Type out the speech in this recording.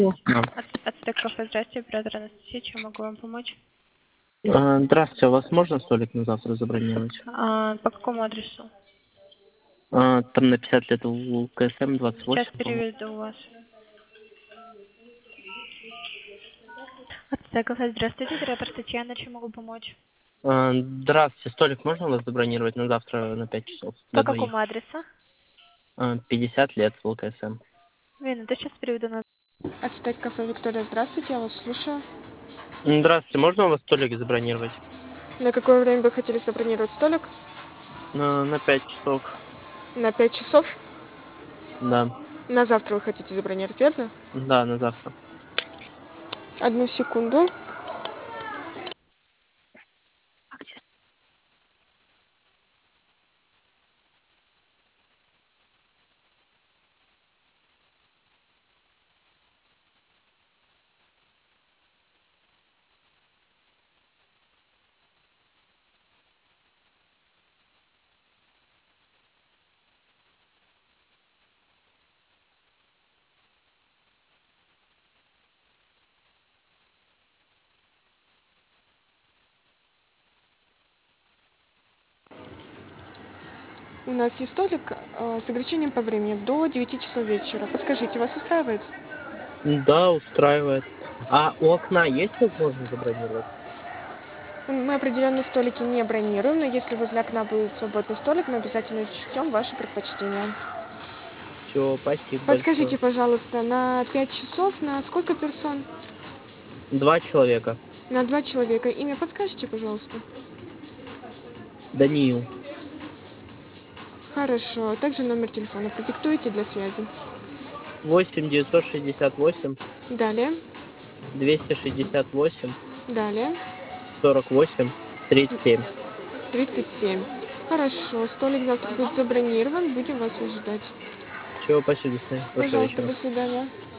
Да. Ацтек кафе, здрасте, оператор Анастасия, чем могу вам помочь? Здравствуйте, у вас можно столик на завтра забронировать? По какому адресу? Там на 50 лет у КСМ Сейчас 28, по-моему. переведу вас. Ацтек кафе, здравствуйте, оператор Татьяна, чем могу помочь? Здравствуйте, столик можно у вас забронировать на завтра на 5 часов По для двоих? какому адресу? 50 лет в КСМ. Минуту, сейчас переведу на... Ацтек кафе, Виктория, здравствуйте, я вас слушаю. Здравствуйте, можно у вас столик забронировать? На какое время вы хотели забронировать столик? На 5 часов, На 5 часов? да. На завтра вы хотите забронировать, верно? Да, на завтра. Одну секунду. У нас есть столик с ограничением по времени до 9 часов вечера. Подскажите, вас устраивает? Да, устраивает. А у окна есть возможность забронировать? Мы определенные столики не бронируем, но если возле окна будет свободный столик, мы обязательно учтем ваши предпочтения. Все, спасибо Подскажите, большое. пожалуйста, на 5 часов на сколько персон? 2 человека. На 2 человека. Имя подскажите, пожалуйста? Даниил. Хорошо. Также номер телефона продиктуйте для связи. 8 968 Далее. 268 Далее. 48 37. 37. Хорошо. Столик завтра будет забронирован. Будем вас ожидать. Все, спасибо, до свидания. Хорошего Пожалуйста, вечера. до свидания.